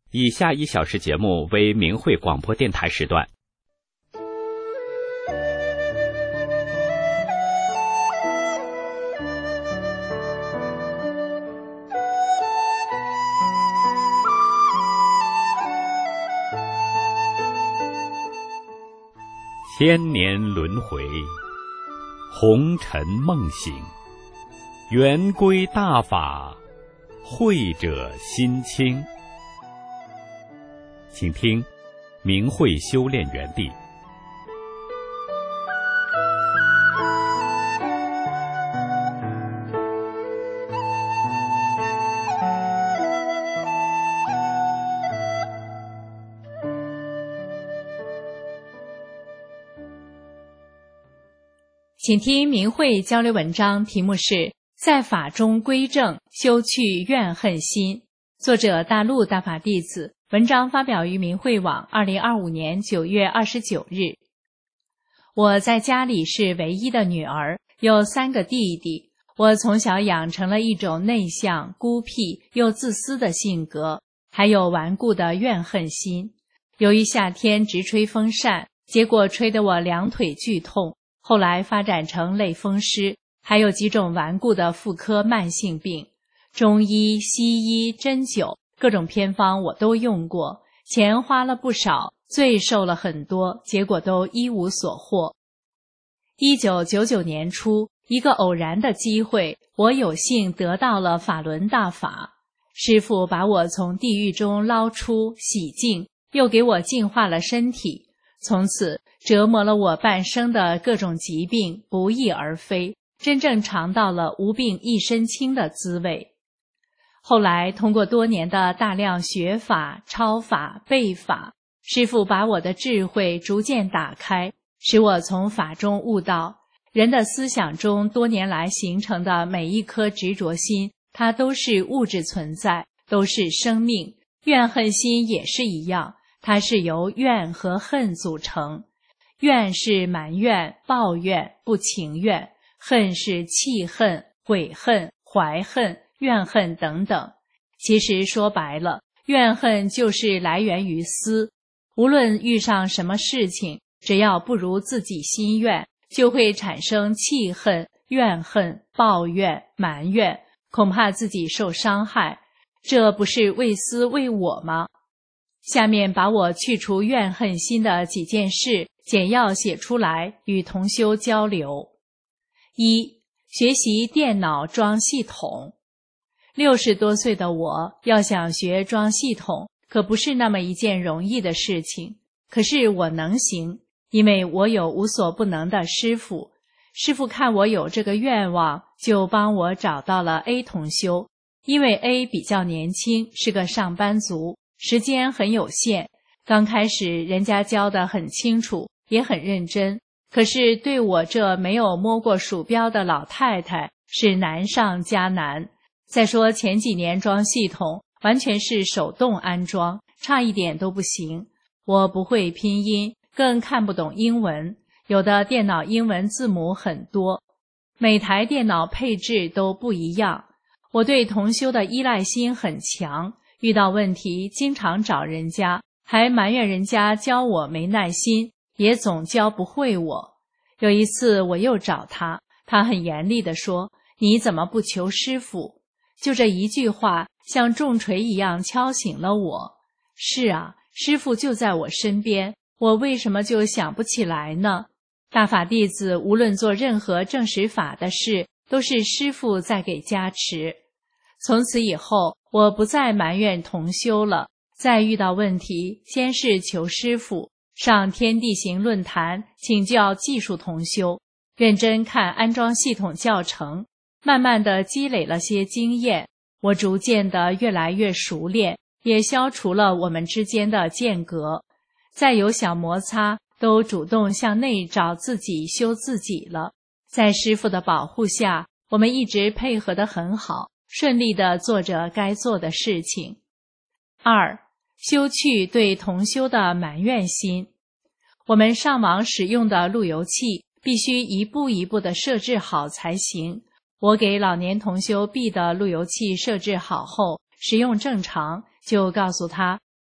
以下1小时节目为明慧广播电台时段。千年轮回，红尘梦醒，圆规大法，慧者心清。请听明慧修炼园地。 请听明慧交流文章，题目是在法中归正，修去怨恨心，作者大陆大法弟子，文章发表于明慧网2025年9月29日。我在家里是唯一的女儿，有3个弟弟。我从小养成了一种内向、孤僻又自私的性格，还有顽固的怨恨心。由于夏天直吹风扇，结果吹得我2腿剧痛，后来发展成类风湿，还有几种顽固的妇科慢性病。中医、西医、针灸各种偏方我都用过，钱花了不少，罪受了很多，结果都一无所获。1999年初，一个偶然的机会，我有幸得到了法轮大法。师父把我从地狱中捞出，洗净，又给我净化了身体。从此折磨了我半生的各种疾病不翼而飞，真正尝到了无病一身轻的滋味。后来通过多年的大量学法、抄法、背法，师父把我的智慧逐渐打开，使我从法中悟到，人的思想中多年来形成的每一颗执着心，它都是物质存在，都是生命。怨恨心也是一样，它是由怨和恨组成。怨是埋怨、抱怨、不情愿，恨是气恨、悔恨、怀恨、怨恨等等。其实说白了，怨恨就是来源于思。无论遇上什么事情，只要不如自己心愿，就会产生气恨、怨恨、抱怨、埋怨，恐怕自己受伤害。这不是为私为我吗？下面把我去除怨恨心的几件事简要写出来，与同修交流。1. 学习电脑装系统。60多岁的我要想学装系统，可不是那么一件容易的事情。可是我能行，因为我有无所不能的师父。师父看我有这个愿望，就帮我找到了 A 同修。因为 A 比较年轻，是个上班族，时间很有限。刚开始人家教得很清楚，也很认真，可是对我这没有摸过鼠标的老太太是难上加难。再说前几年装系统完全是手动安装，差一点都不行。我不会拼音，更看不懂英文，有的电脑英文字母很多，每台电脑配置都不一样。我对同修的依赖心很强，遇到问题经常找人家，还埋怨人家教我没耐心，也总教不会我。有一次我又找他，他很严厉地说，你怎么不求师父？就这一句话像重锤一样敲醒了我。是啊，师父就在我身边，我为什么就想不起来呢？大法弟子无论做任何证实法的事，都是师父在给加持。从此以后，我不再埋怨同修了，再遇到问题，先是求师父，上天地行论坛请教技术同修，认真看安装系统教程，慢慢地积累了些经验，我逐渐地越来越熟练，也消除了我们之间的间隔。再有小摩擦，都主动向内找自己修自己了。在师父的保护下，我们一直配合得很好，顺利地做着该做的事情。2. 修去对同修的埋怨心。我们上网使用的路由器必须一步一步地设置好才行。我给老年同修 B 的路由器设置好后，使用正常，就告诉他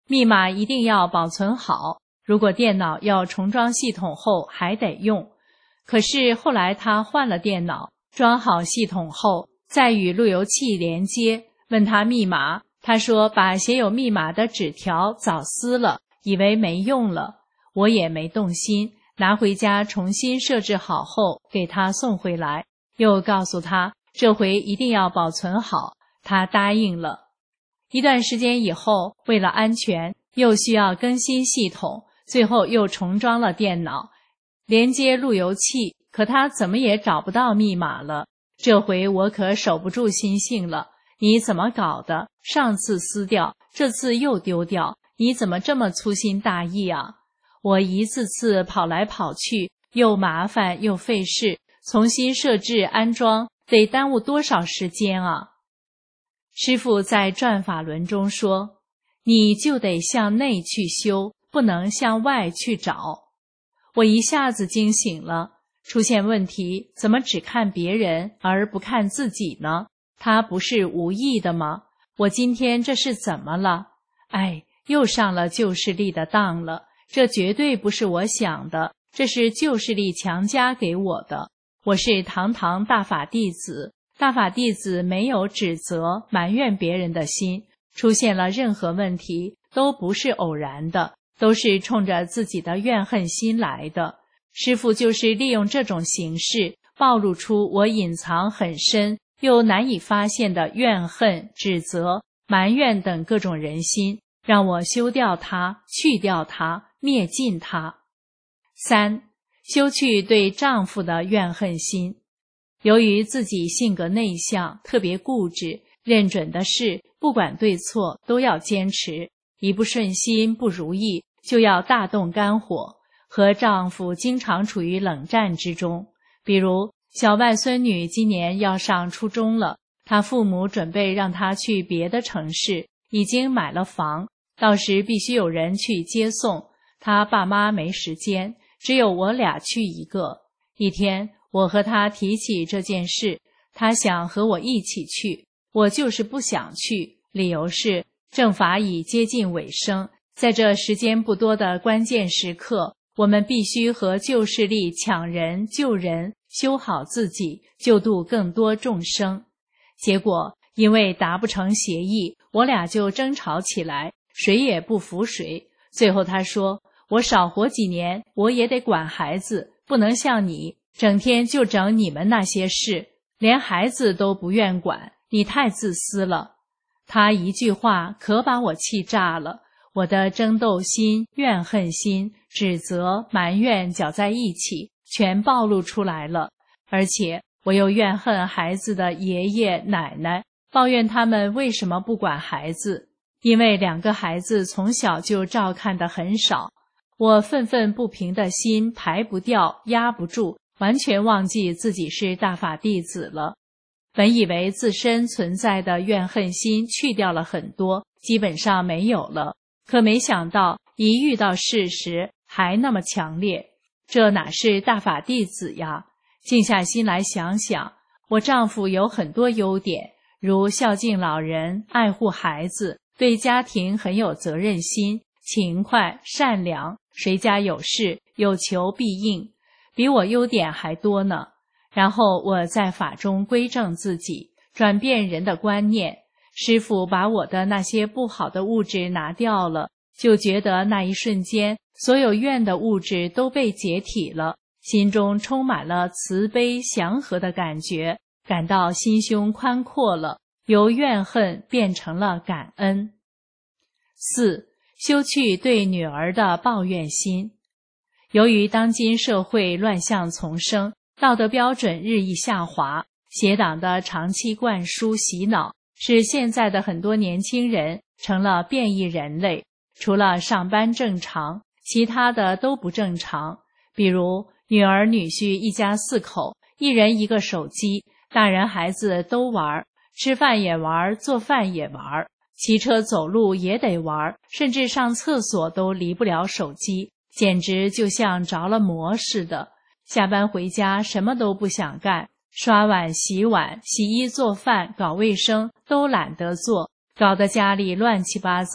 密码一定要保存好，如果电脑要重装系统后还得用。可是后来他换了电脑，装好系统后再与路由器连接，问他密码，他说把写有密码的纸条早撕了，以为没用了。我也没动心，拿回家重新设置好后给他送回来，又告诉他这回一定要保存好，他答应了。一段时间以后，为了安全，又需要更新系统，最后又重装了电脑，连接路由器，可他怎么也找不到密码了。这回我可守不住心性了，你怎么搞的？上次撕掉，这次又丢掉，你怎么这么粗心大意啊？我一次次跑来跑去，又麻烦又费事，重新设置安装，得耽误多少时间啊？师父在转法轮中说，你就得向内去修，不能向外去找。我一下子惊醒了，出现问题怎么只看别人而不看自己呢？他不是无意的吗？我今天这是怎么了？哎，又上了旧势力的当了，这绝对不是我想的，这是旧势力强加给我的。我是堂堂大法弟子，大法弟子没有指责埋怨别人的心，出现了任何问题都不是偶然的，都是冲着自己的怨恨心来的。师父就是利用这种形式暴露出我隐藏很深又难以发现的怨恨、指责、埋怨等各种人心，让我修掉它，去掉它，灭尽它。3. 修去对丈夫的怨恨心。由于自己性格内向，特别固执，认准的事不管对错都要坚持，一不顺心不如意就要大动肝火，和丈夫经常处于冷战之中。比如小外孙女今年要上初中了，她父母准备让她去别的城市，已经买了房，到时必须有人去接送，她爸妈没时间，只有我俩去一个。一天我和她提起这件事，她想和我一起去，我就是不想去，理由是正法已接近尾声，在这时间不多的关键时刻，我们必须和旧势力抢人救人，修好自己，救度更多众生。结果因为达不成协议，我俩就争吵起来，谁也不服谁。最后他说，我少活几年，我也得管孩子，不能像你整天就整你们那些事，连孩子都不愿管，你太自私了。他一句话可把我气炸了，我的争斗心、怨恨心、指责、埋怨搅在一起，全暴露出来了。而且我又怨恨孩子的爷爷奶奶，抱怨他们为什么不管孩子，因为2个孩子从小就照看得很少。我愤愤不平的心排不掉，压不住，完全忘记自己是大法弟子了。本以为自身存在的怨恨心去掉了很多，基本上没有了，可没想到一遇到事时还那么强烈，这哪是大法弟子呀？静下心来想想，我丈夫有很多优点，如孝敬老人、爱护孩子，对家庭很有责任心，勤快、善良，谁家有事有求必应，比我优点还多呢。然后我在法中归正自己，转变人的观念，师父把我的那些不好的物质拿掉了，就觉得那一瞬间所有怨的物质都被解体了，心中充满了慈悲祥和的感觉，感到心胸宽阔了，由怨恨变成了感恩。4. 修去对女儿的抱怨心。由于当今社会乱象丛生，道德标准日益下滑，邪党的长期灌输洗脑，使现在的很多年轻人成了变异人类，除了上班正常，其他的都不正常。比如女儿女婿一家4口，一人一个手机，大人孩子都玩，吃饭也玩，做饭也玩，骑车走路也得玩，甚至上厕所都离不了手机，简直就像着了魔似的。下班回家什么都不想干，刷碗、洗碗、洗衣、做饭、搞卫生都懒得做，搞得家里乱七八糟，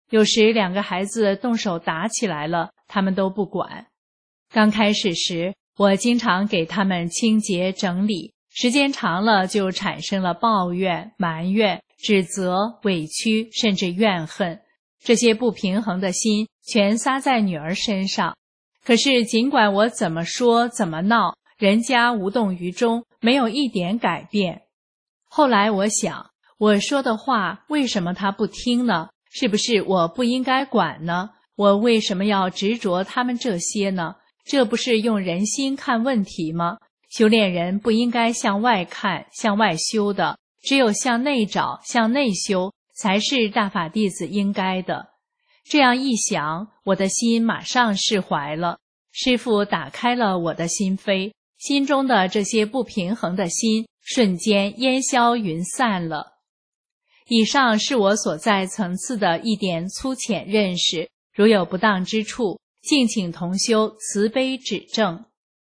有时2个孩子动手打起来了，他们都不管。刚开始时，我经常给他们清洁整理，时间长了就产生了抱怨、埋怨、指责、委屈，甚至怨恨。这些不平衡的心全撒在女儿身上。可是尽管我怎么说怎么闹，人家无动于衷，没有一点改变。后来我想，我说的话为什么他不听呢？是不是我不应该管呢？我为什么要执着他们这些呢？这不是用人心看问题吗？修炼人不应该向外看、向外修的，只有向内找、向内修，才是大法弟子应该的。这样一想，我的心马上释怀了。师父打开了我的心扉，心中的这些不平衡的心瞬间烟消云散了。以上是我所在层次的一点粗浅认识，如有不当之处，敬请同修慈悲指正。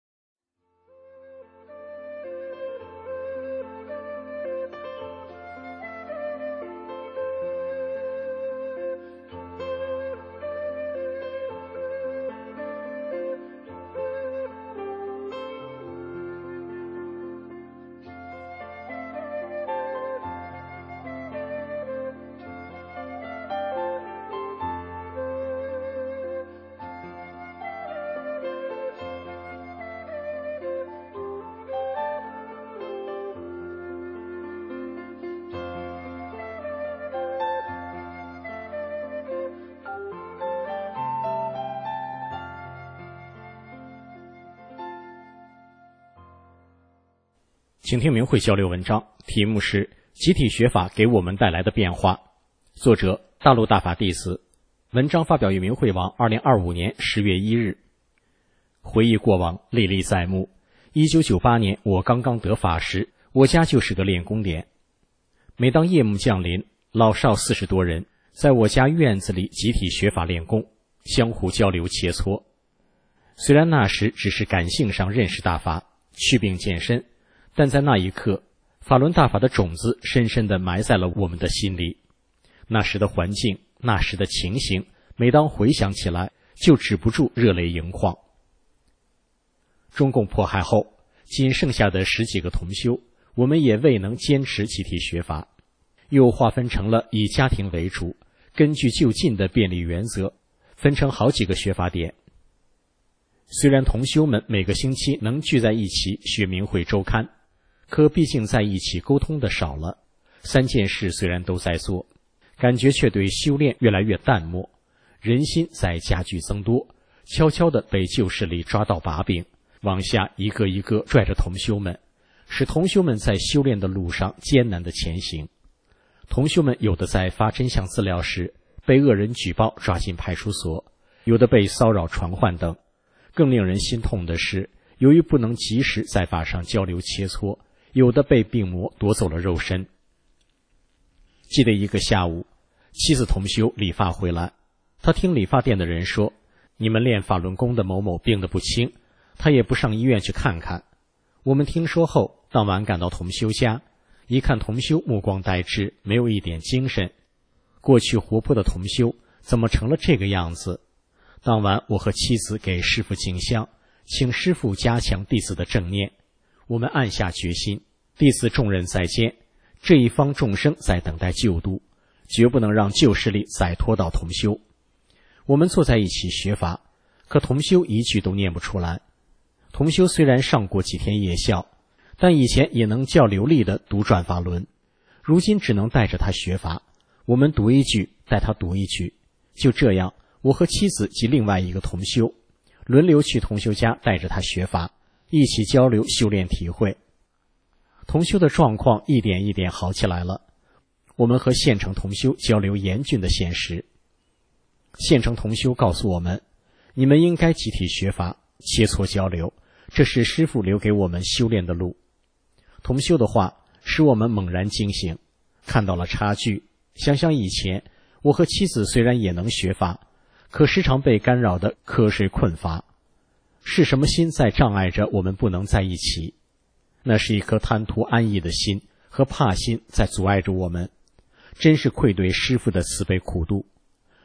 请听明慧交流文章，题目是集体学法给我们带来的变化，作者大陆大法弟子，文章发表于明慧网2025年10月1日。回忆过往，历历在目。1998年我刚刚得法时，我家就是个练功点。每当夜幕降临，老少40多人在我家院子里集体学法练功，相互交流切磋。虽然那时只是感性上认识大法，祛病健身，但在那一刻，法轮大法的种子深深地埋在了我们的心里。那时的环境，那时的情形，每当回想起来，就止不住热泪盈眶。中共迫害后，仅剩下的10几个同修，我们也未能坚持集体学法，又划分成了以家庭为主，根据就近的便利原则，分成好几个学法点。虽然同修们每个星期能聚在一起学明慧周刊，可毕竟在一起沟通的少了，3件事虽然都在做，感觉却对修炼越来越淡漠，人心在加剧增多，悄悄地被旧势力抓到把柄，往下一个一个拽着同修们，使同修们在修炼的路上艰难地前行。同修们有的在发真相资料时被恶人举报抓进派出所，有的被骚扰传唤等。更令人心痛的是，由于不能及时在法上交流切磋，有的被病魔夺走了肉身。记得一个下午，妻子同修理发回来，他听理发店的人说，你们练法轮功的某某病得不轻，他也不上医院去看看。我们听说后，当晚赶到同修家，一看同修目光呆滞，没有一点精神。过去活泼的同修怎么成了这个样子？当晚我和妻子给师父敬香，请师父加强弟子的正念。我们暗下决心，弟子重任在肩，这一方众生在等待救度，绝不能让旧势力再拖到同修。我们坐在一起学法，可同修一句都念不出来。同修虽然上过几天夜校，但以前也能较流利地读转法轮，如今只能带着他学法，我们读一句带他读一句，就这样，我和妻子及另外一个同修轮流去同修家带着他学法，一起交流修炼体会。同修的状况一点一点好起来了。我们和县城同修交流严峻的现实。县城同修告诉我们，你们应该集体学法，切磋交流，这是师父留给我们修炼的路。同修的话使我们猛然惊醒，看到了差距。想想以前，我和妻子虽然也能学法，可时常被干扰的瞌睡困乏。是什么心在障碍着我们不能在一起？那是一颗贪图安逸的心和怕心在阻碍着我们，真是愧对师父的慈悲苦度。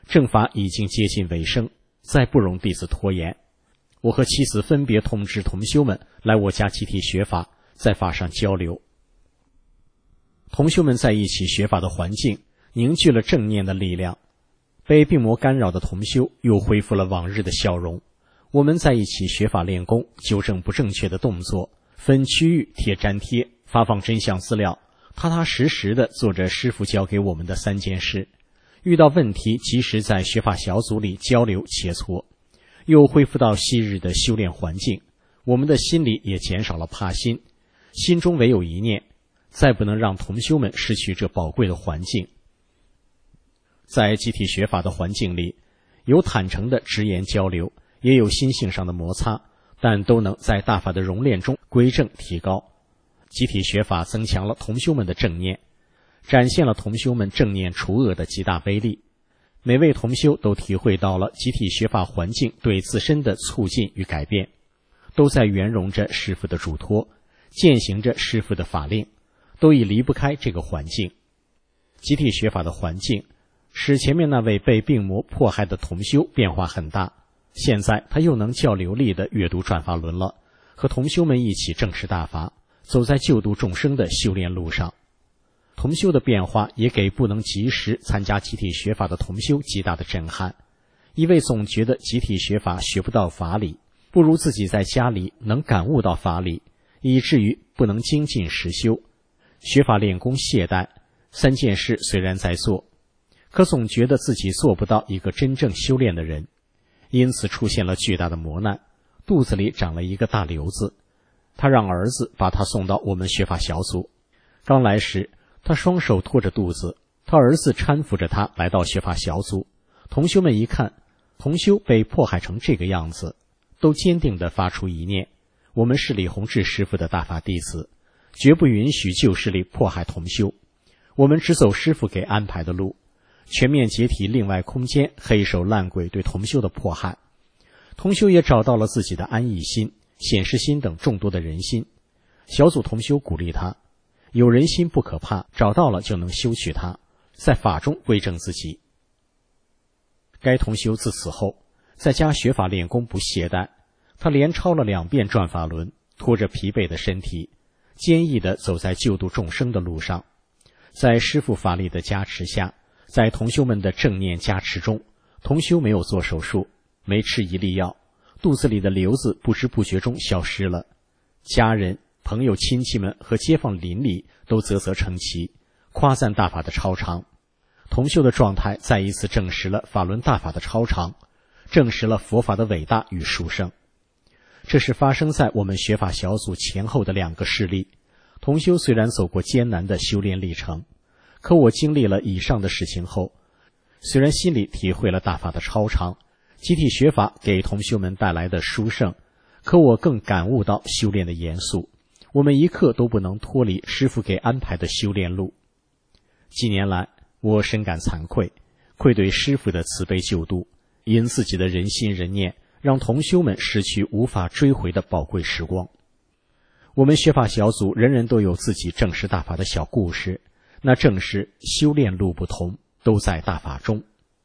正法已经接近尾声，再不容弟子拖延。我和妻子分别通知同修们来我家集体学法，在法上交流。同修们在一起学法的环境凝聚了正念的力量，被病魔干扰的同修又恢复了往日的笑容。我们在一起学法练功，纠正不正确的动作，分区域贴粘贴，发放真相资料，踏踏实实地做着师父教给我们的3件事。遇到问题及时在学法小组里交流切磋，又恢复到昔日的修炼环境。我们的心里也减少了怕心，心中唯有一念，再不能让同修们失去这宝贵的环境。在集体学法的环境里，有坦诚的直言交流，也有心性上的摩擦，但都能在大法的熔炼中归正提高。集体学法增强了同修们的正念，展现了同修们正念除恶的极大威力。每位同修都体会到了集体学法环境对自身的促进与改变，都在圆融着师父的嘱托，践行着师父的法令，都已离不开这个环境。集体学法的环境使前面那位被病魔迫害的同修变化很大，现在他又能较流利地阅读转法轮了，和同修们一起正视大法，走在救度众生的修炼路上。同修的变化也给不能及时参加集体学法的同修极大的震撼。一位总觉得集体学法学不到法理，不如自己在家里能感悟到法理，以至于不能精进实修，学法练功懈怠，3件事虽然在做，可总觉得自己做不到一个真正修炼的人，因此出现了巨大的磨难，肚子里长了一个大瘤子。他让儿子把他送到我们学法小组。刚来时，他双手托着肚子，他儿子搀扶着他来到学法小组。同修们一看，同修被迫害成这个样子，都坚定地发出一念：我们是李洪志师父的大法弟子，绝不允许旧势力迫害同修，我们只走师父给安排的路，全面解体另外空间黑手烂鬼对同修的迫害。同修也找到了自己的安逸心、显示心等众多的人心。小组同修鼓励他，有人心不可怕，找到了就能修取它，在法中归正自己。该同修自此后在家学法练功不懈怠，他连抄了2遍转法轮，拖着疲惫的身体，坚毅地走在救度众生的路上。在师父法力的加持下，在同修们的正念加持中，同修没有做手术，没吃一粒药，肚子里的瘤子不知不觉中消失了。家人、朋友、亲戚们和街坊邻里都啧啧称奇，夸赞大法的超常。同修的状态再一次证实了法轮大法的超常，证实了佛法的伟大与殊胜。这是发生在我们学法小组前后的2个事例。同修虽然走过艰难的修炼历程，可我经历了以上的事情后，虽然心里体会了大法的超常，集体学法给同修们带来的殊胜，可我更感悟到修炼的严肃，我们一刻都不能脱离师父给安排的修炼路。几年来，我深感惭愧，愧对师父的慈悲救度，因自己的人心人念，让同修们失去无法追回的宝贵时光。我们学法小组人人都有自己正视大法的小故事，那正是修炼路不同，都在大法中。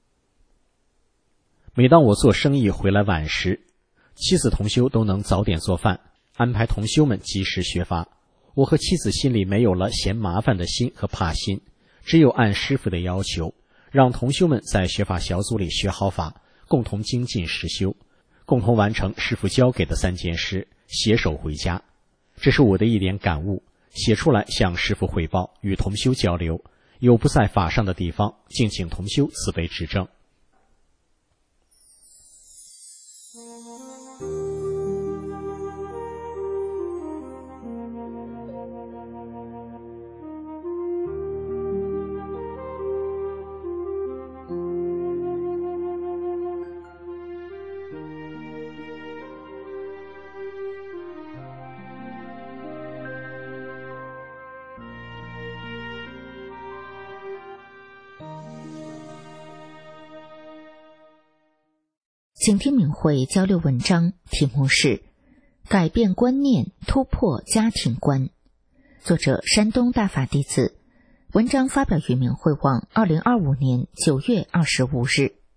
每当我做生意回来晚时，妻子同修都能早点做饭，安排同修们及时学法。我和妻子心里没有了嫌麻烦的心和怕心，只有按师父的要求，让同修们在学法小组里学好法，共同精进实修，共同完成师父教给的3件事，携手回家。这是我的一点感悟，写出来向师父汇报，与同修交流，有不在法上的地方，敬请同修慈悲指正。 请听明慧交流文章，题目是改变观念，突破家庭观，作者山东大法弟子，文章发表于明慧网2025年9月25日。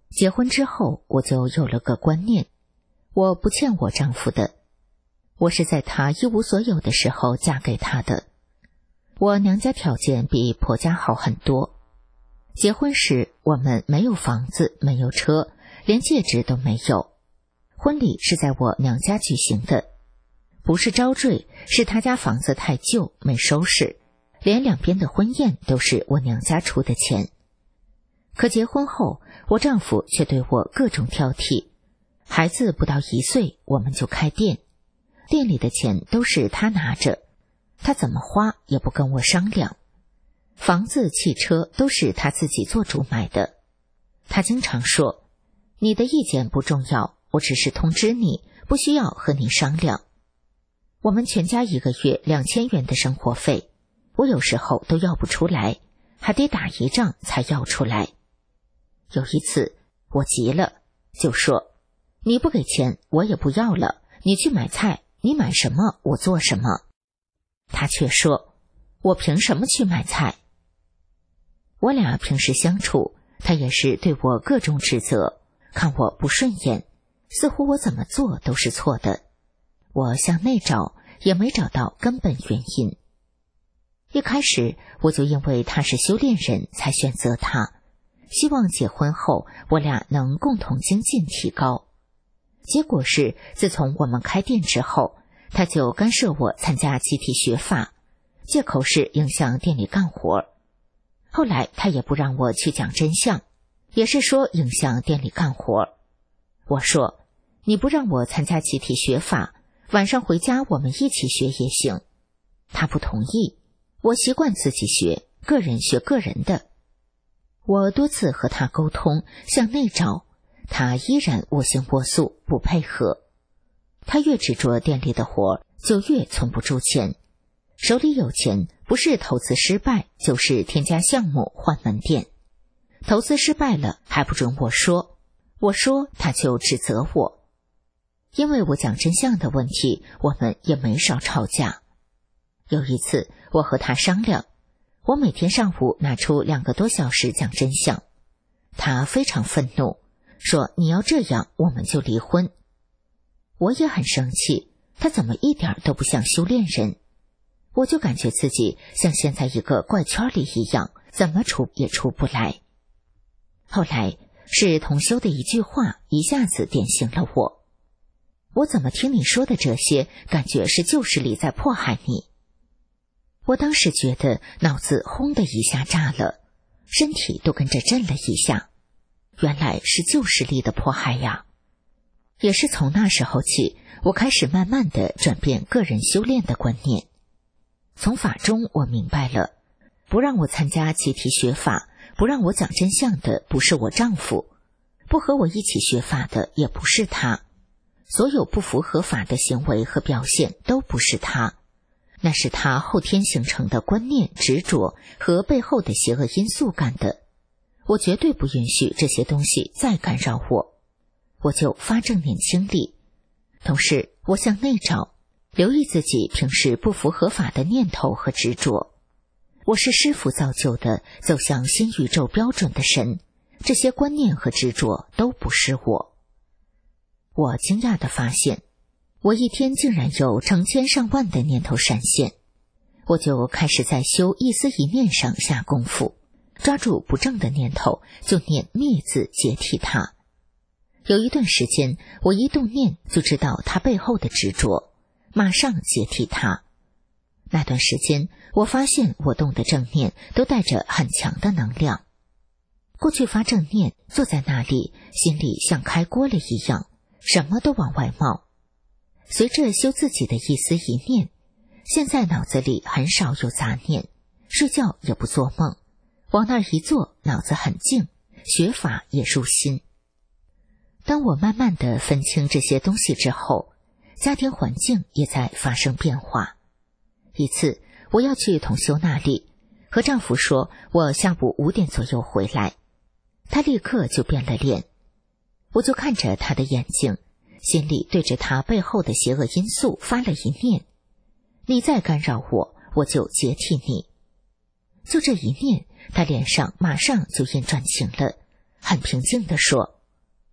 结婚之后，我就有了个观念，我不欠我丈夫的，我是在他一无所有的时候嫁给他的。我娘家条件比婆家好很多，结婚时我们没有房子，没有车，连戒指都没有。婚礼是在我娘家举行的，不是招赘，是他家房子太旧没收拾，连两边的婚宴都是我娘家出的钱。可结婚后，我丈夫却对我各种挑剔，孩子不到1岁我们就开店，店里的钱都是他拿着，他怎么花也不跟我商量，房子汽车都是他自己做主买的。他经常说，你的意见不重要，我只是通知你，不需要和你商量。我们全家1个月2000元的生活费，我有时候都要不出来，还得打一仗才要出来。有一次我急了，就说，你不给钱我也不要了，你去买菜，你买什么我做什么。他却说，我凭什么去买菜？我俩平时相处，他也是对我各种指责，看我不顺眼，似乎我怎么做都是错的。我向内找，也没找到根本原因。一开始我就因为他是修炼人才选择他，希望结婚后我俩能共同精进提高。结果是，自从我们开店之后，他就干涉我参加集体学法，借口是影响店里干活。后来他也不让我去讲真相，也是说影响店里干活。我说，你不让我参加集体学法，晚上回家我们一起学也行。他不同意，我习惯自己学，个人学个人的。我多次和他沟通，向内找，他依然我行我素，不配合。他越执着店里的活，就越存不住钱。手里有钱，不是投资失败，就是添加项目换门店。投资失败了，还不准我说，我说他就指责我。因为我讲真相的问题，我们也没少吵架。有一次我和他商量，我每天上午拿出2个多小时讲真相，他非常愤怒，说你要这样我们就离婚。我也很生气，他怎么一点都不像修炼人？我就感觉自己像陷在一个怪圈里一样，怎么出也出不来。后来是同修的一句话一下子点醒了我，我怎么听你说的这些，感觉是旧势力在迫害你。我当时觉得脑子轰的一下炸了，身体都跟着震了一下，原来是旧势力的迫害呀。也是从那时候起，我开始慢慢的转变个人修炼的观念。从法中我明白了，不让我参加集体学法，不让我讲真相的不是我丈夫，不和我一起学法的也不是他，所有不符合法的行为和表现都不是他，那是他后天形成的观念执着和背后的邪恶因素干的。我绝对不允许这些东西再干扰我，我就发正念清理。同时我向内找，留意自己平时不符合法的念头和执着。我是师父造就的走向新宇宙标准的神，这些观念和执着都不是我。我惊讶地发现，我一天竟然有成千上万的念头闪现。我就开始在修一思一念上下功夫，抓住不正的念头就念灭字解体它。有一段时间，我一动念就知道它背后的执着，马上解体它。那段时间，我发现我动的正念都带着很强的能量。过去发正念，坐在那里，心里像开锅了一样，什么都往外冒。随着修自己的一思一念，现在脑子里很少有杂念，睡觉也不做梦，往那儿一坐，脑子很静，学法也入心。当我慢慢地分清这些东西之后，家庭环境也在发生变化。一次我要去同修那里，和丈夫说我下午5点左右回来，他立刻就变了脸。我就看着他的眼睛，心里对着他背后的邪恶因素发了一念，你再干扰我，我就解体你。就这一念，他脸上马上就阴转晴了，很平静地说，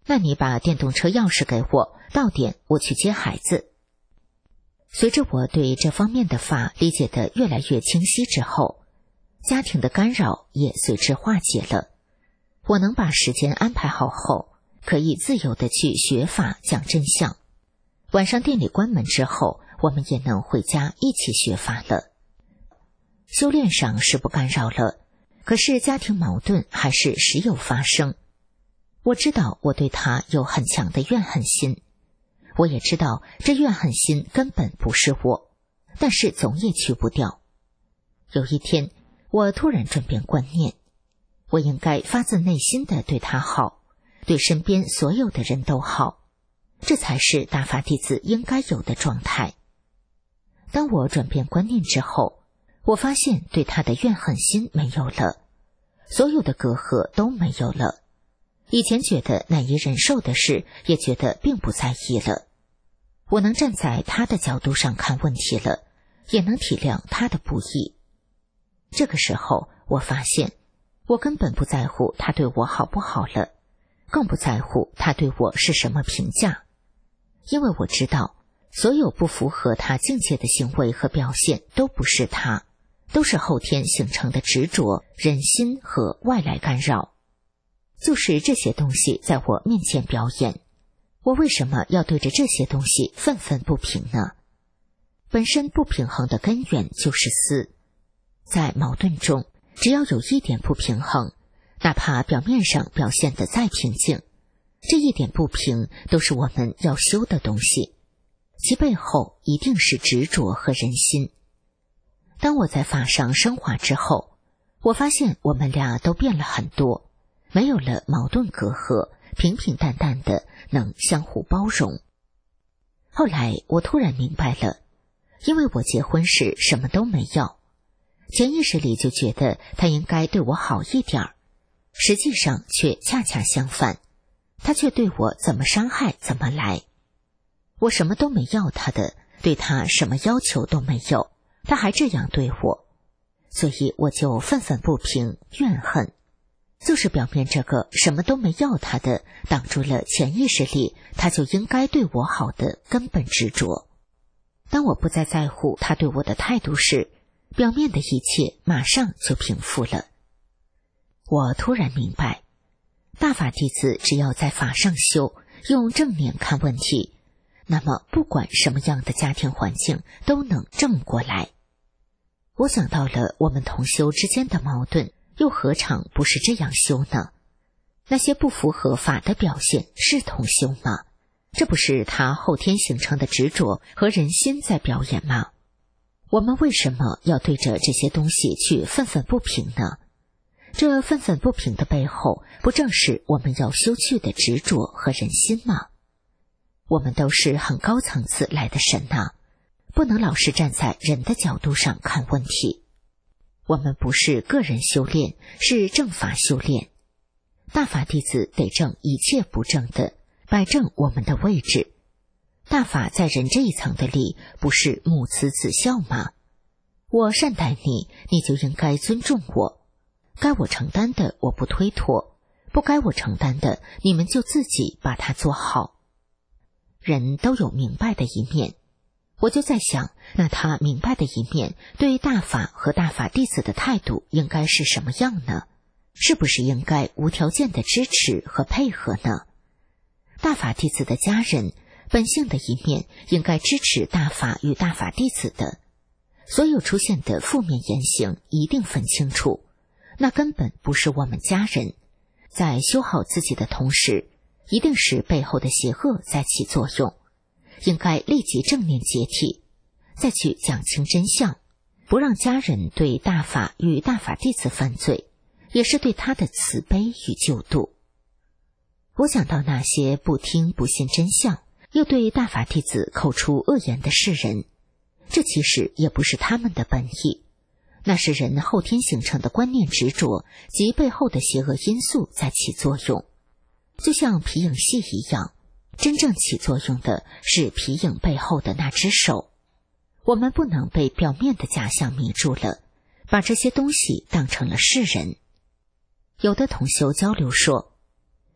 那你把电动车钥匙给我，到点我去接孩子。随着我对这方面的法理解得越来越清晰之后，家庭的干扰也随之化解了。我能把时间安排好后，可以自由地去学法讲真相。晚上店里关门之后，我们也能回家一起学法了。修炼上是不干扰了，可是家庭矛盾还是时有发生。我知道我对他有很强的怨恨心，我也知道这怨恨心根本不是我，但是总也去不掉。有一天，我突然转变观念，我应该发自内心的对他好，对身边所有的人都好，这才是大法弟子应该有的状态。当我转变观念之后，我发现对他的怨恨心没有了，所有的隔阂都没有了。以前觉得难以忍受的事，也觉得并不在意了。我能站在他的角度上看问题了，也能体谅他的不易。这个时候，我发现我根本不在乎他对我好不好了，更不在乎他对我是什么评价，因为我知道所有不符合他境界的行为和表现都不是他，都是后天形成的执着、人心和外来干扰。就是这些东西在我面前表演，我为什么要对着这些东西愤愤不平呢？本身不平衡的根源就是私。在矛盾中，只要有一点不平衡，哪怕表面上表现得再平静，这一点不平都是我们要修的东西，其背后一定是执着和人心。当我在法上升华之后，我发现我们俩都变了很多，没有了矛盾隔阂，平平淡淡的能相互包容。后来我突然明白了，因为我结婚时什么都没要，潜意识里就觉得他应该对我好一点儿，实际上却恰恰相反，他却对我怎么伤害怎么来。我什么都没要他的，对他什么要求都没有，他还这样对我，所以我就愤愤不平，怨恨。就是表面这个什么都没要他的，挡住了潜意识里他就应该对我好的根本执着。当我不再在乎他对我的态度时，表面的一切马上就平复了。我突然明白，大法弟子只要在法上修，用正念看问题，那么不管什么样的家庭环境都能正过来。我想到了我们同修之间的矛盾，又何尝不是这样修呢？那些不符合法的表现是同修吗？这不是他后天形成的执着和人心在表演吗？我们为什么要对着这些东西去愤愤不平呢？这愤愤不平的背后，不正是我们要修去的执着和人心吗？我们都是很高层次来的神啊，不能老是站在人的角度上看问题。我们不是个人修炼，是正法修炼。大法弟子得正一切不正的，摆正我们的位置。大法在人这一层的力，不是母慈子孝吗？我善待你，你就应该尊重我。该我承担的我不推脱，不该我承担的你们就自己把它做好。人都有明白的一面，我就在想，那他明白的一面对大法和大法弟子的态度应该是什么样呢？是不是应该无条件的支持和配合呢？大法弟子的家人本性的一面应该支持大法与大法弟子的，所有出现的负面言行一定分清楚，那根本不是我们家人，在修好自己的同时，一定是背后的邪恶在起作用，应该立即正面解体，再去讲清真相，不让家人对大法与大法弟子犯罪，也是对他的慈悲与救度。我想到那些不听不信真相，又对大法弟子口出恶言的世人，这其实也不是他们的本意，那是人后天形成的观念执着及背后的邪恶因素在起作用。就像皮影戏一样，真正起作用的是皮影背后的那只手。我们不能被表面的假象迷住了，把这些东西当成了世人。有的同修交流说，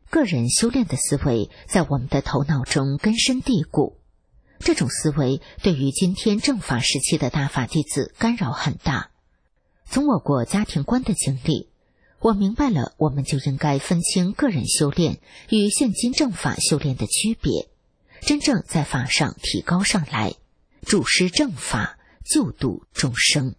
个人修炼的思维在我们的头脑中根深蒂固，这种思维对于今天正法时期的大法弟子干扰很大。从我国家庭观的经历，我明白了我们就应该分清个人修炼与现今正法修炼的区别，真正在法上提高上来，注施正法，救度众生。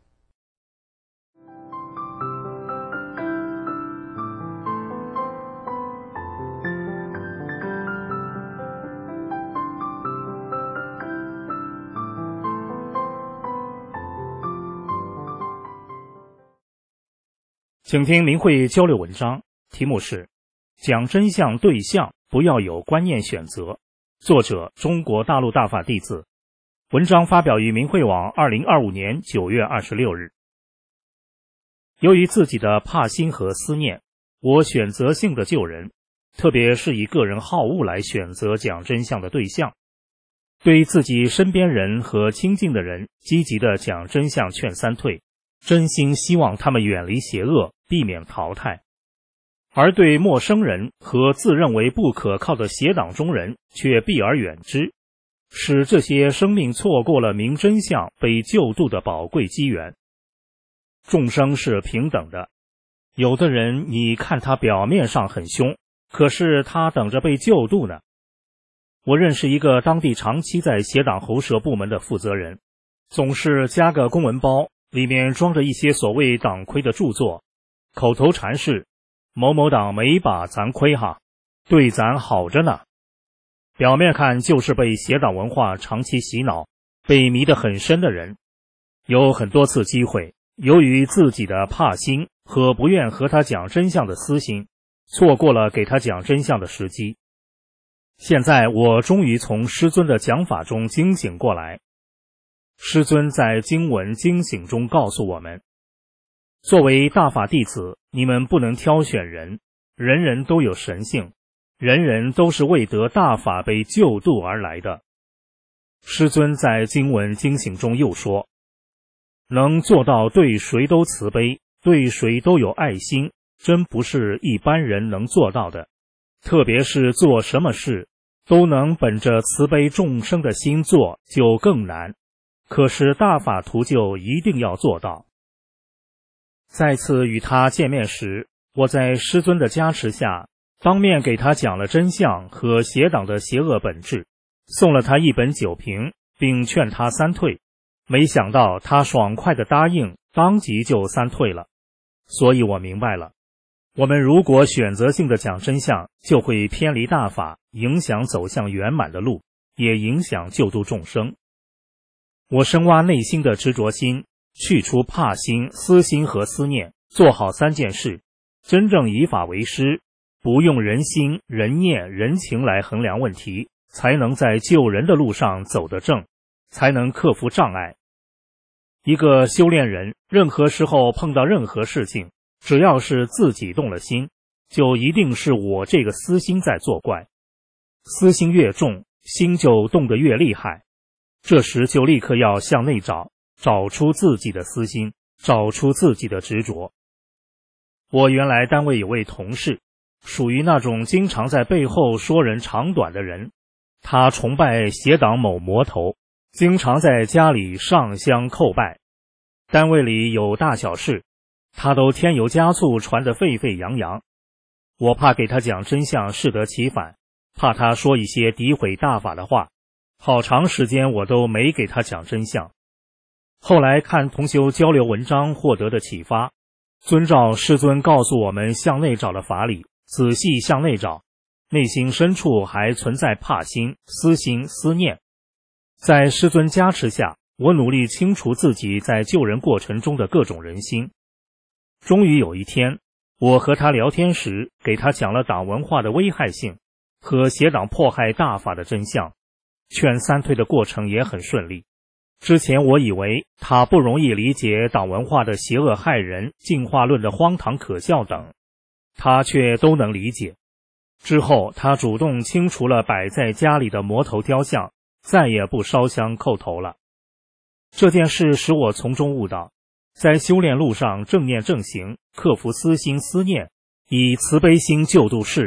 请听明慧交流文章，题目是讲真相对象不要有观念选择，作者中国大陆大法弟子，文章发表于明慧网2025年9月26日。由于自己的怕心和思念，我选择性的救人，特别是以个人好恶来选择讲真相的对象，对自己身边人和亲近的人积极的讲真相劝三退，真心希望他们远离邪恶，避免淘汰。而对陌生人和自认为不可靠的邪党中人却避而远之，使这些生命错过了明真相被救度的宝贵机缘。众生是平等的，有的人你看他表面上很凶，可是他等着被救度呢。我认识一个当地长期在邪党喉舌部门的负责人，总是加个公文包，里面装着一些所谓党魁的著作，口头禅是某某党没把咱亏哈，对咱好着呢。表面看就是被邪党文化长期洗脑，被迷得很深的人。有很多次机会，由于自己的怕心和不愿和他讲真相的私心，错过了给他讲真相的时机。现在我终于从师尊的讲法中惊醒过来。师尊在经文惊醒中告诉我们，作为大法弟子，你们不能挑选人，人人都有神性，人人都是为得大法被救度而来的。师尊在经文惊醒中又说，能做到对谁都慈悲，对谁都有爱心，真不是一般人能做到的，特别是做什么事都能本着慈悲众生的心做，就更难。可是大法图就一定要做到。再次与他见面时，我在师尊的加持下，当面给他讲了真相和邪党的邪恶本质，送了他一本酒瓶，并劝他三退。没想到他爽快地答应，当即就三退了。所以我明白了，我们如果选择性地讲真相，就会偏离大法，影响走向圆满的路，也影响救度众生。我深挖内心的执着心，去除怕心、私心和思念，做好3件事，真正以法为师，不用人心、人念、人情来衡量问题，才能在救人的路上走得正，才能克服障碍。一个修炼人，任何时候碰到任何事情，只要是自己动了心，就一定是我这个私心在作怪。私心越重，心就动得越厉害。这时就立刻要向内找，找出自己的私心，找出自己的执着。我原来单位有位同事，属于那种经常在背后说人长短的人。他崇拜邪党某魔头，经常在家里上香叩拜。单位里有大小事，他都添油加醋传得沸沸扬扬。我怕给他讲真相适得其反，怕他说一些诋毁大法的话，好长时间我都没给他讲真相。后来看同修交流文章获得的启发，遵照师尊告诉我们向内找的法理，仔细向内找，内心深处还存在怕心、私心、思念。在师尊加持下，我努力清除自己在救人过程中的各种人心。终于有一天，我和他聊天时，给他讲了党文化的危害性和邪党迫害大法的真相，劝三退的过程也很顺利。之前我以为他不容易理解党文化的邪恶害人、进化论的荒唐可笑等，他却都能理解。之后他主动清除了摆在家里的魔头雕像，再也不烧香叩头了。这件事使我从中悟到，在修炼路上正念正行，克服私心思念，以慈悲心救度世人，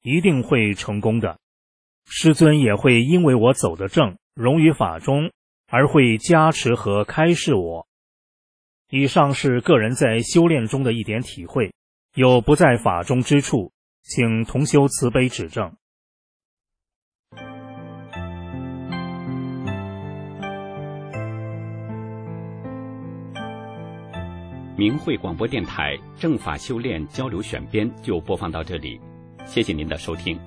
一定会成功的。师尊也会因为我走得正，融于法中，而会加持和开示我。以上是个人在修炼中的一点体会，有不在法中之处，请同修慈悲指正。 明慧广播电台正法修炼交流选编就播放到这里，谢谢您的收听。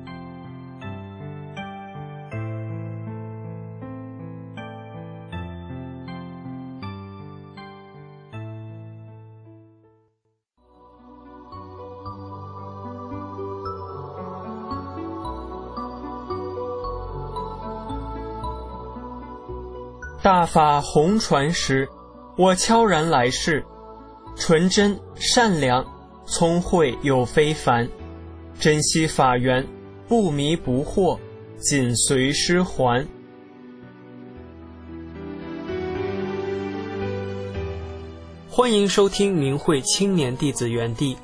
大法红传时，我悄然来世，纯真善良，聪慧又非凡，珍惜法缘，不迷不惑，紧随师还。欢迎收听明慧青年弟子园地。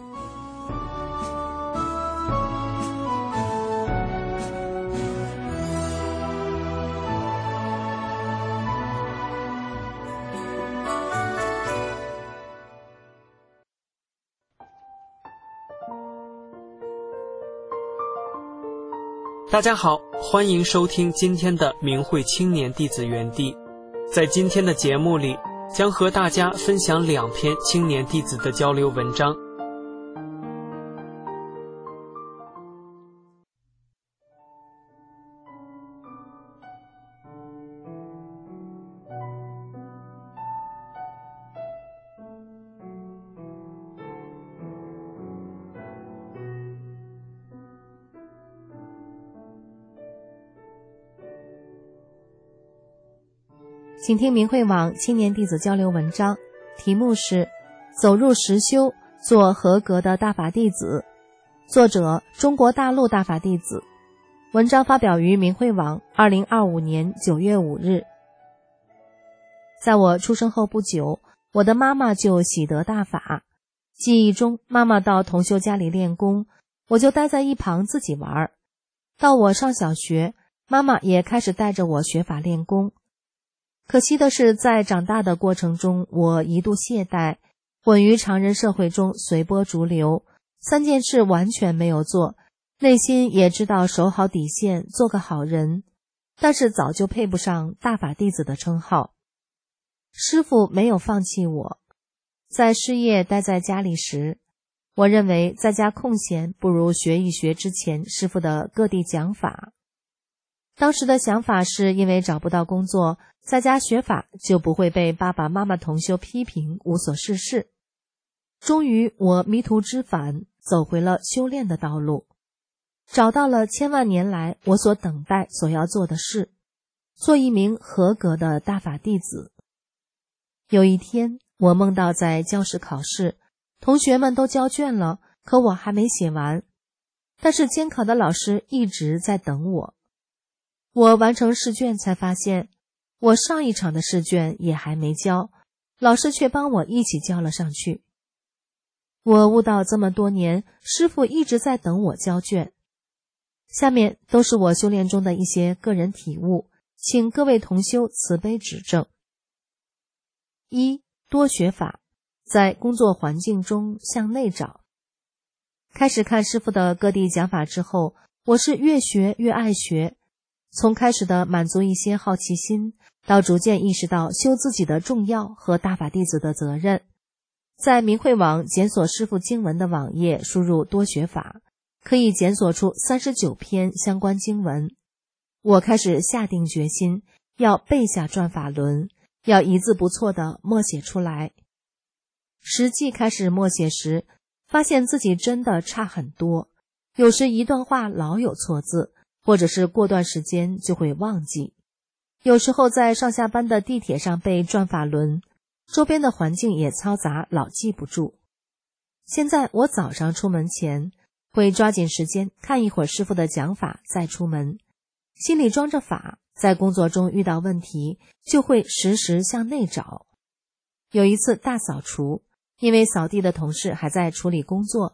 大家好，欢迎收听今天的明慧青年弟子园地。在今天的节目里，将和大家分享2篇青年弟子的交流文章。 请听明慧网青年弟子交流文章，题目是走入实修，做合格的大法弟子，作者中国大陆大法弟子，文章发表于明慧网2025年9月5日。在我出生后不久，我的妈妈就喜得大法，记忆中妈妈到同修家里练功，我就待在一旁自己玩。到我上小学，妈妈也开始带着我学法练功。可惜的是，在长大的过程中，我一度懈怠，混于常人社会中随波逐流，3件事完全没有做，内心也知道守好底线，做个好人，但是早就配不上大法弟子的称号。师父没有放弃我，在事业待在家里时，我认为在家空闲不如学一学之前师父的各地讲法。当时的想法是因为找不到工作，在家学法就不会被爸爸妈妈同修批评无所事事。终于我迷途知返，走回了修炼的道路，找到了千万年来我所等待所要做的事，做一名合格的大法弟子。有一天，我梦到在教室考试，同学们都交卷了，可我还没写完，但是监考的老师一直在等我。我完成试卷才发现，我上一场的试卷也还没交，老师却帮我一起交了上去。我悟道这么多年，师父一直在等我交卷。下面都是我修炼中的一些个人体悟，请各位同修慈悲指正。1. 多学法，在工作环境中向内找。开始看师父的各地讲法之后，我是越学越爱学，从开始的满足一些好奇心，到逐渐意识到修自己的重要和大法弟子的责任。在明慧网检索师父经文的网页输入多学法，可以检索出39篇相关经文。我开始下定决心，要背下转法轮，要一字不错地默写出来。实际开始默写时，发现自己真的差很多，有时一段话老有错字，或者是过段时间就会忘记。有时候在上下班的地铁上背转法轮，周边的环境也嘈杂，老记不住。现在我早上出门前会抓紧时间看一会儿师父的讲法再出门，心里装着法，在工作中遇到问题就会时时向内找。有一次大扫除，因为扫地的同事还在处理工作，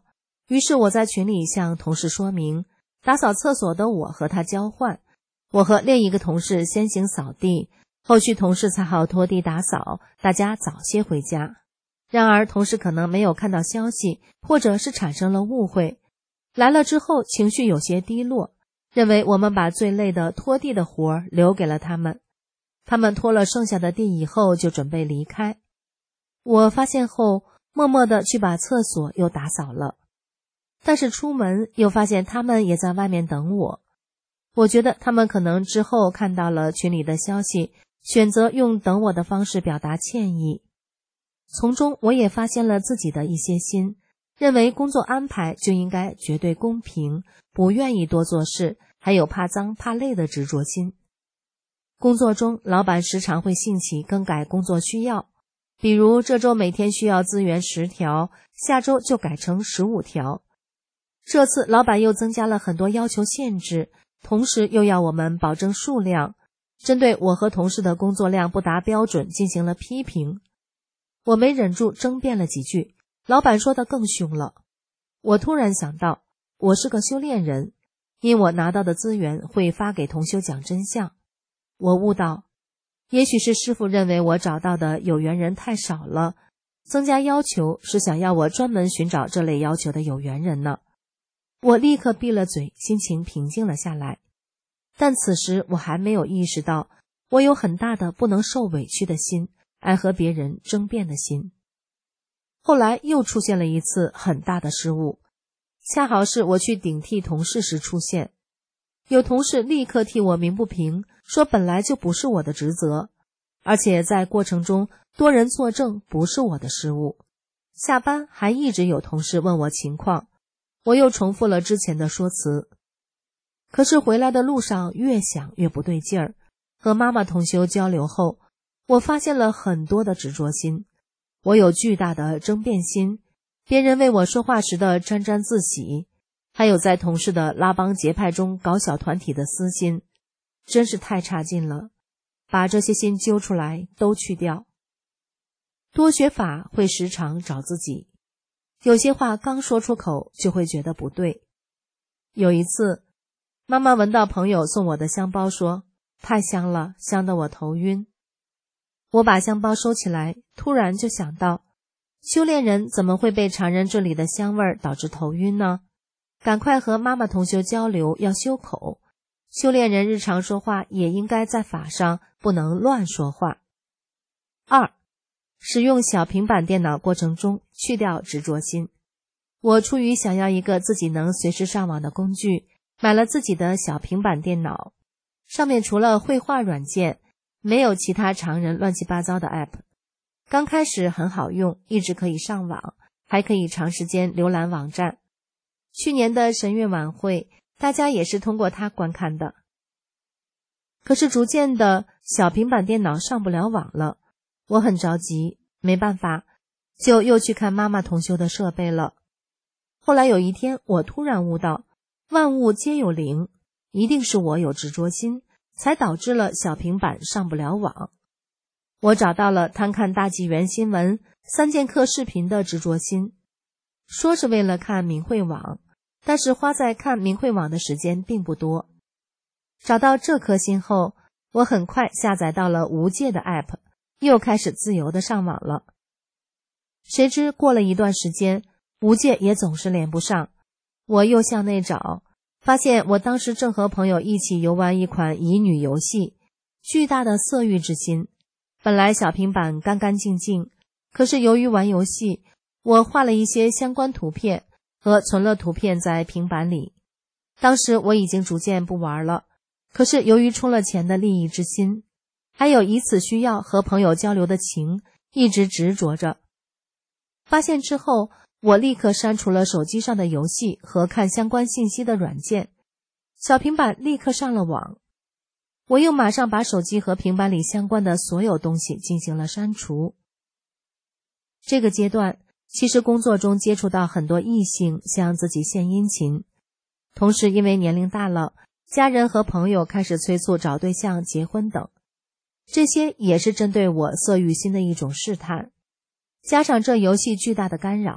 于是我在群里向同事说明，打扫厕所的我和他交换，我和另一个同事先行扫地，后续同事才好拖地打扫，大家早些回家。然而同事可能没有看到消息，或者是产生了误会，来了之后情绪有些低落，认为我们把最累的拖地的活留给了他们。他们拖了剩下的地以后就准备离开。我发现后默默地去把厕所又打扫了，但是出门又发现他们也在外面等我。我觉得他们可能之后看到了群里的消息，选择用等我的方式表达歉意。从中我也发现了自己的一些心，认为工作安排就应该绝对公平，不愿意多做事，还有怕脏怕累的执着心。工作中老板时常会兴起更改工作需要，比如这周每天需要资源10条，下周就改成15条。这次老板又增加了很多要求限制，同时又要我们保证数量，针对我和同事的工作量不达标准进行了批评。我没忍住争辩了几句，老板说的更凶了。我突然想到，我是个修炼人，因我拿到的资源会发给同修讲真相。我悟到，也许是师父认为我找到的有缘人太少了，增加要求是想要我专门寻找这类要求的有缘人呢。我立刻闭了嘴，心情平静了下来。但此时我还没有意识到，我有很大的不能受委屈的心，爱和别人争辩的心。后来又出现了一次很大的失误，恰好是我去顶替同事时出现。有同事立刻替我鸣不平，说本来就不是我的职责，而且在过程中多人作证不是我的失误。下班还一直有同事问我情况，我又重复了之前的说辞。可是回来的路上越想越不对劲儿，和妈妈同修交流后，我发现了很多的执着心，我有巨大的争辩心，别人为我说话时的沾沾自喜，还有在同事的拉帮结派中搞小团体的私心，真是太差劲了。把这些心揪出来都去掉。多学法会时常找自己，有些话刚说出口就会觉得不对。有一次，妈妈闻到朋友送我的香包，说太香了，香得我头晕。我把香包收起来，突然就想到，修炼人怎么会被常人这里的香味导致头晕呢？赶快和妈妈同修交流，要修口。修炼人日常说话也应该在法上不能乱说话。2. 使用小平板电脑过程中去掉执着心。我出于想要一个自己能随时上网的工具，买了自己的小平板电脑，上面除了绘画软件，没有其他常人乱七八糟的 app。 刚开始很好用，一直可以上网，还可以长时间浏览网站。去年的神韵晚会，大家也是通过它观看的。可是逐渐的，小平板电脑上不了网了，我很着急，没办法，就又去看妈妈同修的设备了。后来有一天，我突然悟到，万物皆有灵，一定是我有执着心，才导致了小平板上不了网。我找到了贪看大纪元新闻、3剑客视频的执着心，说是为了看明慧网，但是花在看明慧网的时间并不多。找到这颗心后，我很快下载到了无界的 app， 又开始自由的上网了。谁知过了一段时间，无界也总是连不上，我又向内找，发现我当时正和朋友一起游玩一款乙女游戏，巨大的色欲之心。本来小平板干干净净，可是由于玩游戏，我画了一些相关图片和存了图片在平板里。当时我已经逐渐不玩了，可是由于充了钱的利益之心，还有以此需要和朋友交流的情，一直执着着。发现之后，我立刻删除了手机上的游戏和看相关信息的软件，小平板立刻上了网。我又马上把手机和平板里相关的所有东西进行了删除。这个阶段，其实工作中接触到很多异性向自己献殷勤，同时因为年龄大了，家人和朋友开始催促找对象、结婚等，这些也是针对我色欲心的一种试探。加上这游戏巨大的干扰，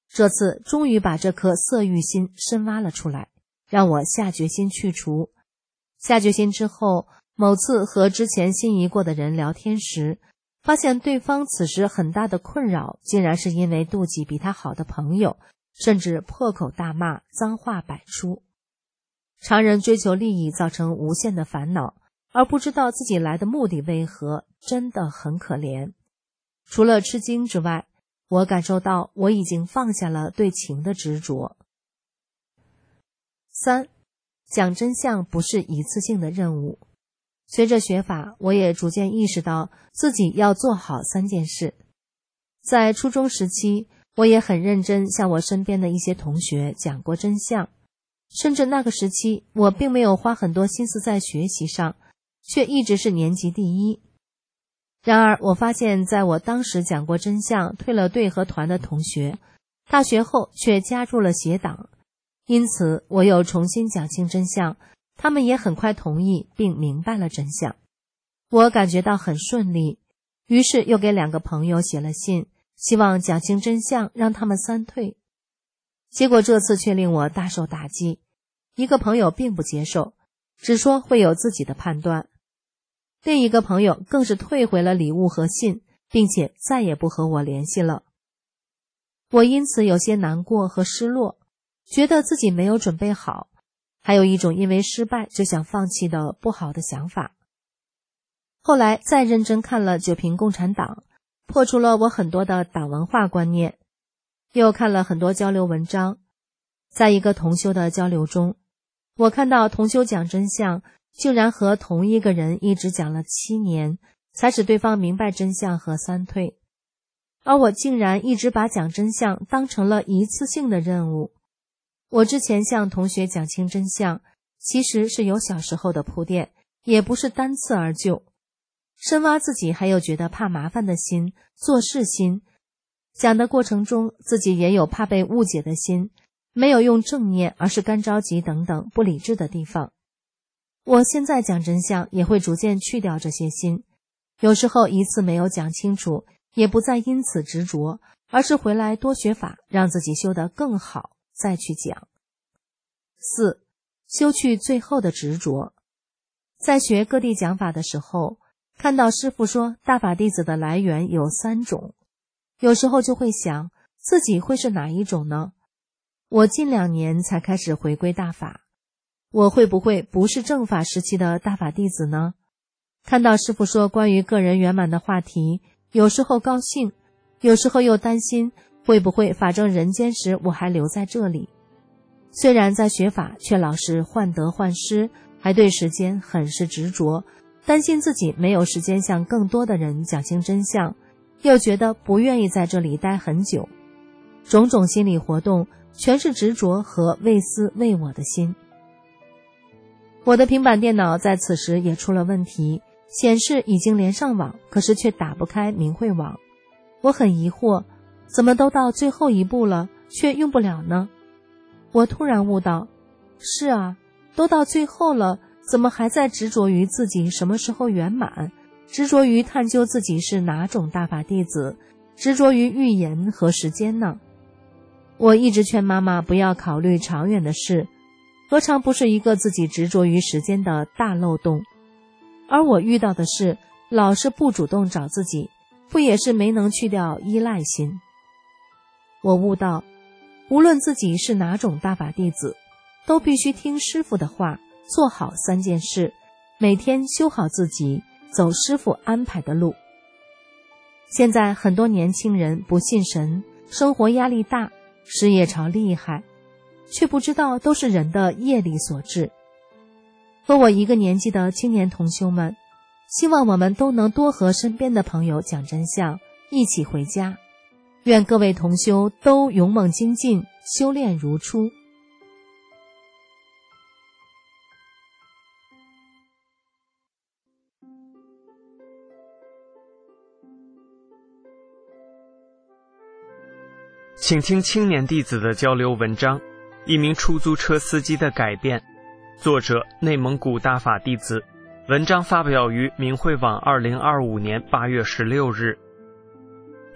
这次终于把这颗色欲心深挖了出来，让我下决心去除。下决心之后，某次和之前心仪过的人聊天时，发现对方此时很大的困扰竟然是因为妒忌比他好的朋友，甚至破口大骂，脏话百出。常人追求利益造成无限的烦恼，而不知道自己来的目的为何，真的很可怜。除了吃惊之外，我感受到我已经放下了对情的执着。3. 讲真相不是一次性的任务。随着学法，我也逐渐意识到自己要做好3件事。在初中时期，我也很认真向我身边的一些同学讲过真相，甚至那个时期我并没有花很多心思在学习上，却一直是年级第1。然而我发现在我当时讲过真相退了队和团的同学，大学后却加入了邪党，因此我又重新讲清真相，他们也很快同意并明白了真相。我感觉到很顺利，于是又给2个朋友写了信，希望讲清真相让他们3退。结果这次却令我大受打击，一个朋友并不接受，只说会有自己的判断。另一个朋友更是退回了礼物和信，并且再也不和我联系了。我因此有些难过和失落，觉得自己没有准备好，还有一种因为失败就想放弃的不好的想法。后来再认真看了《九评共产党》，破除了我很多的党文化观念，又看了很多交流文章。在一个同修的交流中，我看到同修讲真相竟然和同一个人一直讲了7年，才使对方明白真相和3退。而我竟然一直把讲真相当成了一次性的任务。我之前向同学讲清真相，其实是有小时候的铺垫，也不是单次而就。深挖自己还有觉得怕麻烦的心，做事心。讲的过程中，自己也有怕被误解的心，没有用正念，而是干着急等等不理智的地方。我现在讲真相也会逐渐去掉这些心，有时候一次没有讲清楚，也不再因此执着，而是回来多学法，让自己修得更好，再去讲。4. 修去最后的执着。在学各地讲法的时候，看到师父说大法弟子的来源有3种，有时候就会想自己会是哪一种呢？我近2年才开始回归大法，我会不会不是正法时期的大法弟子呢？看到师父说关于个人圆满的话题，有时候高兴，有时候又担心会不会法证人间时我还留在这里。虽然在学法，却老是患得患失，还对时间很是执着，担心自己没有时间向更多的人讲清真相，又觉得不愿意在这里待很久。种种心理活动全是执着和为私为我的心。我的平板电脑在此时也出了问题，显示已经连上网，可是却打不开明慧网。我很疑惑，怎么都到最后一步了，却用不了呢？我突然悟到，是啊，都到最后了，怎么还在执着于自己什么时候圆满，执着于探究自己是哪种大法弟子，执着于预言和时间呢？我一直劝妈妈不要考虑长远的事，何尝不是一个自己执着于时间的大漏洞？而我遇到的是老是不主动找自己，不也是没能去掉依赖心？我悟到，无论自己是哪种大法弟子，都必须听师父的话，做好3件事，每天修好自己，走师父安排的路。现在很多年轻人不信神，生活压力大，事业潮厉害，却不知道都是人的业力所致。和我一个年纪的青年同修们，希望我们都能多和身边的朋友讲真相，一起回家。愿各位同修都勇猛精进，修炼如初。 请听青年弟子的交流文章，一名出租车司机的改变，作者内蒙古大法弟子，文章发表于明慧网2025年8月16日。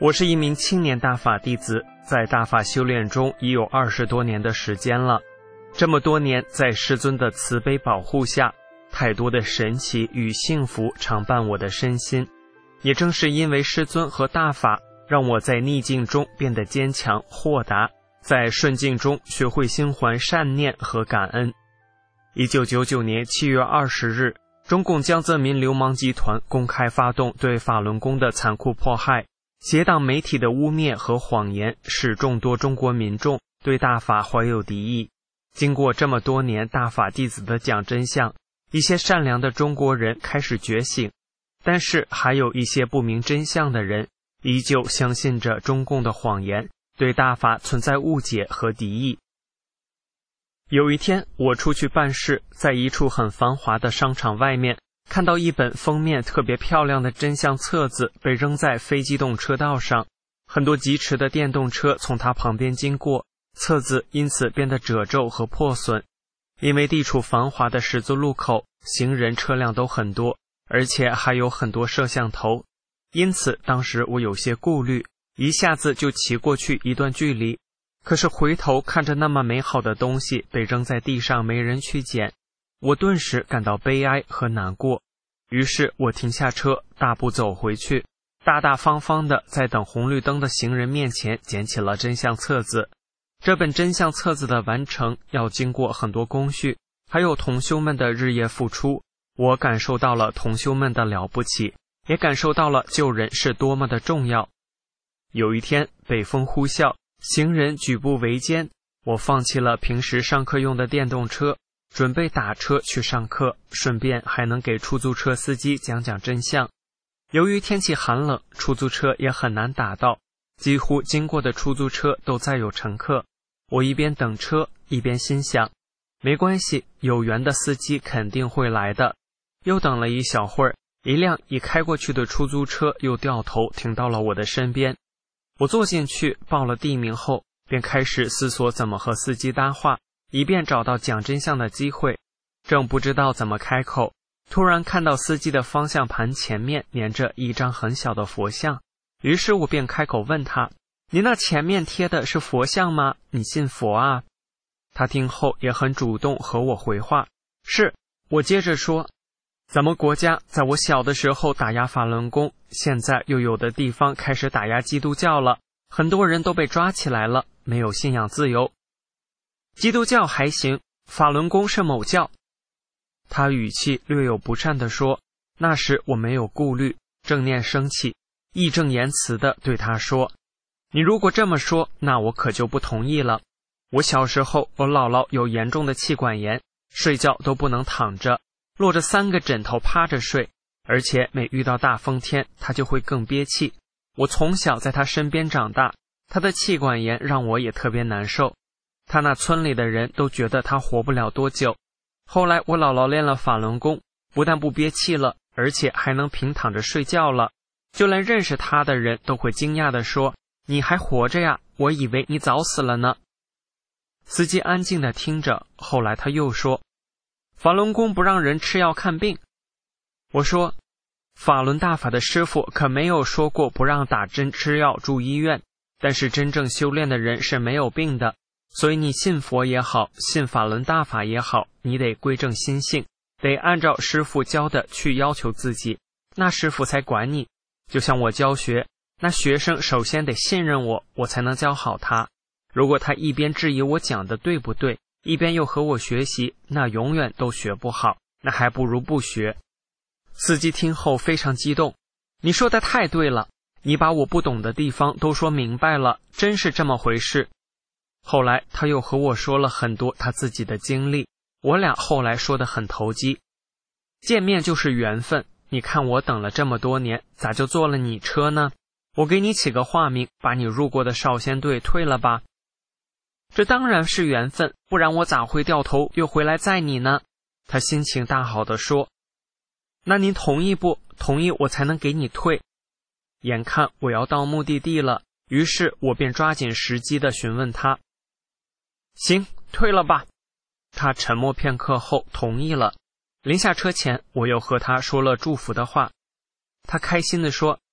我是一名青年大法弟子，在大法修炼中已有20多年的时间了。这么多年，在师尊的慈悲保护下，太多的神奇与幸福常伴我的身心。也正是因为师尊和大法，让我在逆境中变得坚强豁达，在顺境中学会心怀善念和感恩。1999年7月20日，中共江泽民流氓集团公开发动对法轮功的残酷迫害，邪党媒体的污蔑和谎言，使众多中国民众对大法怀有敌意。经过这么多年大法弟子的讲真相，一些善良的中国人开始觉醒，但是还有一些不明真相的人依旧相信着中共的谎言，对大法存在误解和敌意。有一天，我出去办事，在一处很繁华的商场外面，看到一本封面特别漂亮的真相册子被扔在非机动车道上，很多疾驰的电动车从它旁边经过，册子因此变得褶皱和破损。因为地处繁华的十字路口，行人车辆都很多，而且还有很多摄像头，因此当时我有些顾虑，一下子就骑过去一段距离。可是回头看着那么美好的东西被扔在地上，没人去捡，我顿时感到悲哀和难过。于是我停下车，大步走回去，大大方方地在等红绿灯的行人面前捡起了真相册子。这本真相册子的完成要经过很多工序，还有同修们的日夜付出。我感受到了同修们的了不起，也感受到了救人是多么的重要。有一天，北风呼啸，行人举步维艰，我放弃了平时上课用的电动车，准备打车去上课，顺便还能给出租车司机讲讲真相。由于天气寒冷，出租车也很难打到，几乎经过的出租车都载有乘客。我一边等车，一边心想，没关系，有缘的司机肯定会来的。又等了一小会儿，一辆已开过去的出租车又掉头停到了我的身边。我坐进去，报了地名后，便开始思索怎么和司机搭话，以便找到讲真相的机会。正不知道怎么开口，突然看到司机的方向盘前面粘着一张很小的佛像，于是我便开口问他，你那前面贴的是佛像吗？你信佛啊？他听后也很主动和我回话，是。我接着说，咱们国家在我小的时候打压法轮功，现在又有的地方开始打压基督教了，很多人都被抓起来了，没有信仰自由。基督教还行，法轮功是某教。他语气略有不善地说，那时我没有顾虑，正念升起，义正言辞地对他说，你如果这么说，那我可就不同意了。我小时候，我姥姥有严重的气管炎，睡觉都不能躺着，落着3个枕头趴着睡，而且每遇到大风天，她就会更憋气。我从小在她身边长大，她的气管炎让我也特别难受。她那村里的人都觉得她活不了多久。后来我姥姥练了法轮功，不但不憋气了，而且还能平躺着睡觉了。就连认识她的人都会惊讶地说，你还活着呀，我以为你早死了呢。司机安静地听着，后来他又说，法轮功不让人吃药看病。我说，法轮大法的师父可没有说过不让打针吃药住医院，但是真正修炼的人是没有病的，所以你信佛也好，信法轮大法也好，你得归正心性，得按照师父教的去要求自己，那师父才管你。就像我教学，那学生首先得信任我，我才能教好他。如果他一边质疑我讲的对不对，一边又和我学习，那永远都学不好，那还不如不学。司机听后非常激动，你说的太对了，你把我不懂的地方都说明白了，真是这么回事。后来他又和我说了很多他自己的经历，我俩后来说得很投机。见面就是缘分，你看我等了这么多年，咋就坐了你车呢？我给你起个化名，把你入过的少先队退了吧。这当然是缘分，不然我咋会掉头又回来载你呢？他心情大好地说，那您同意不？同意我才能给你退。眼看我要到目的地了，于是我便抓紧时机地询问他，行，退了吧。他沉默片刻后同意了。临下车前，我又和他说了祝福的话。他开心地说，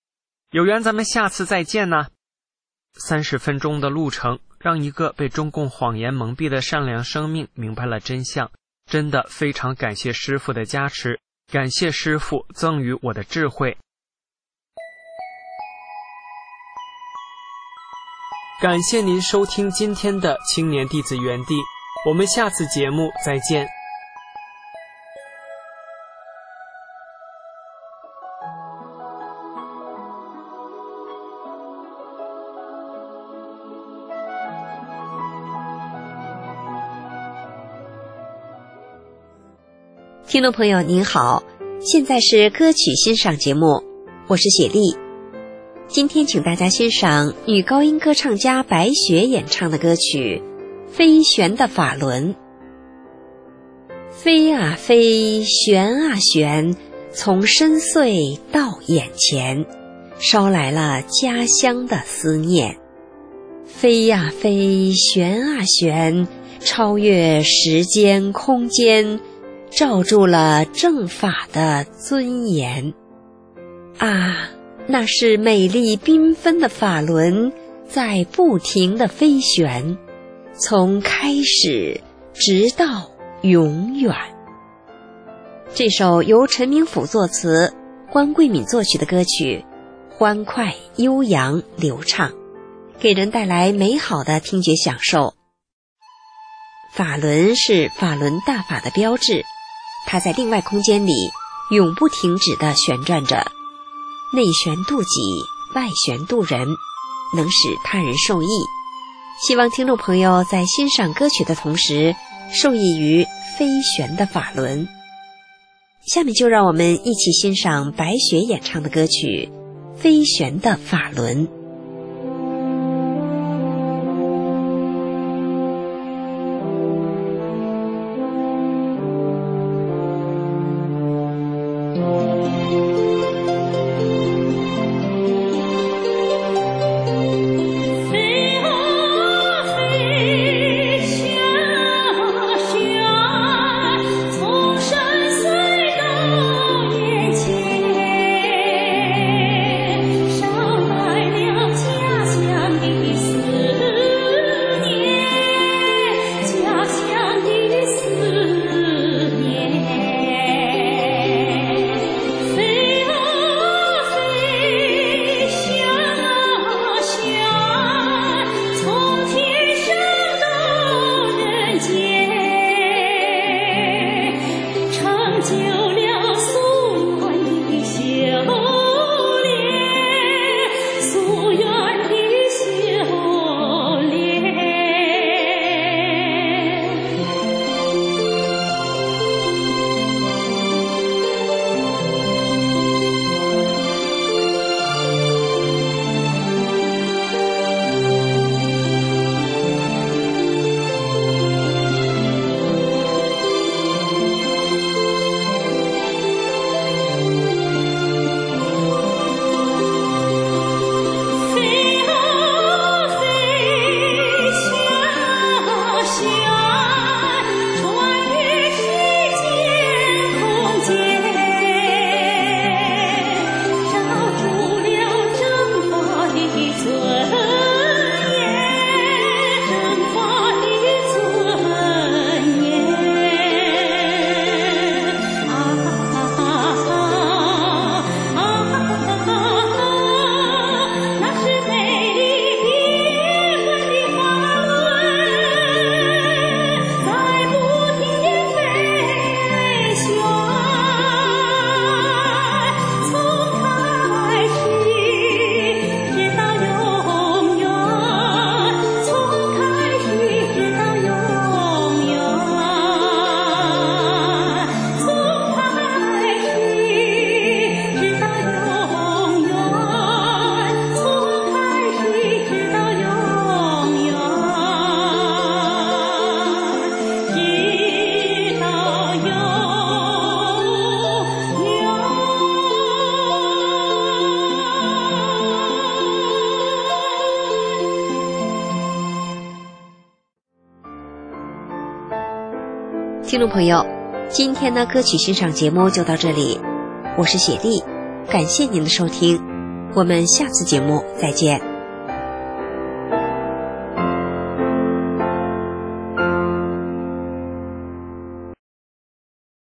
有缘咱们下次再见呢。30分钟的路程，让一个被中共谎言蒙蔽的善良生命明白了真相，真的非常感谢师父的加持，感谢师父赠予我的智慧。感谢您收听今天的青年弟子园地，我们下次节目再见。 听众朋友您好，现在是歌曲欣赏节目，我是雪莉。今天请大家欣赏女高音歌唱家白雪演唱的歌曲《飞旋的法轮》。飞啊飞，旋啊旋，从深邃到眼前，捎来了家乡的思念。飞啊飞，旋啊旋，超越时间空间，罩住了正法的尊严。啊，那是美丽缤纷的法轮在不停地飞旋，从开始直到永远。这首由陈明甫作词、关桂敏作曲的歌曲，欢快、悠扬、流畅，给人带来美好的听觉享受。法轮是法轮大法的标志，它在另外空间里永不停止地旋转着，内旋度己，外旋度人，能使他人受益。希望听众朋友在欣赏歌曲的同时，受益于飞旋的法轮。下面就让我们一起欣赏白雪演唱的歌曲《飞旋的法轮》。听众朋友，今天的歌曲欣赏节目就到这里，我是雪莉，感谢您的收听， 我们下次节目再见。